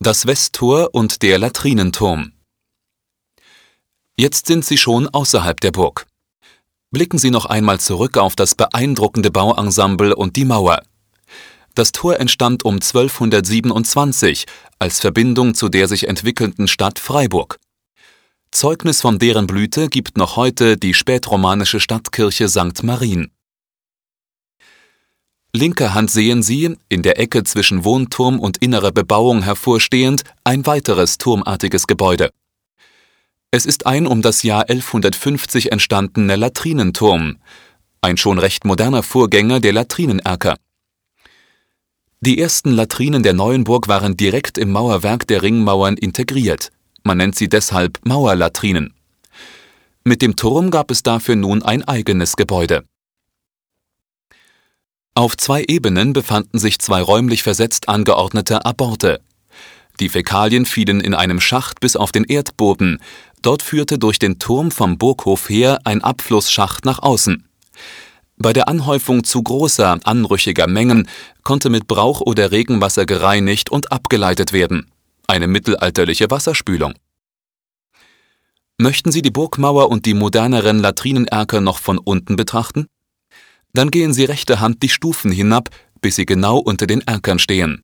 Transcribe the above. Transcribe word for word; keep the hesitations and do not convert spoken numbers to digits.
Das Westtor und der Latrinenturm. Jetzt sind Sie schon außerhalb der Burg. Blicken Sie noch einmal zurück auf das beeindruckende Bauensemble und die Mauer. Das Tor entstand um zwölfhundertsiebenundzwanzig als Verbindung zu der sich entwickelnden Stadt Freiburg. Zeugnis von deren Blüte gibt noch heute die spätromanische Stadtkirche Sankt Marien. Linker Hand sehen Sie, in der Ecke zwischen Wohnturm und innerer Bebauung hervorstehend, ein weiteres turmartiges Gebäude. Es ist ein um das Jahr elfhundertfünfzig entstandener Latrinenturm, ein schon recht moderner Vorgänger der Latrinenerker. Die ersten Latrinen der neuen Burg waren direkt im Mauerwerk der Ringmauern integriert. Man nennt sie deshalb Mauerlatrinen. Mit dem Turm gab es dafür nun ein eigenes Gebäude. Auf zwei Ebenen befanden sich zwei räumlich versetzt angeordnete Aborte. Die Fäkalien fielen in einem Schacht bis auf den Erdboden. Dort führte durch den Turm vom Burghof her ein Abflussschacht nach außen. Bei der Anhäufung zu großer, anrüchiger Mengen konnte mit Brauch oder Regenwasser gereinigt und abgeleitet werden. Eine mittelalterliche Wasserspülung. Möchten Sie die Burgmauer und die moderneren Latrinenerker noch von unten betrachten? Dann gehen Sie rechter Hand die Stufen hinab, bis Sie genau unter den Erkern stehen.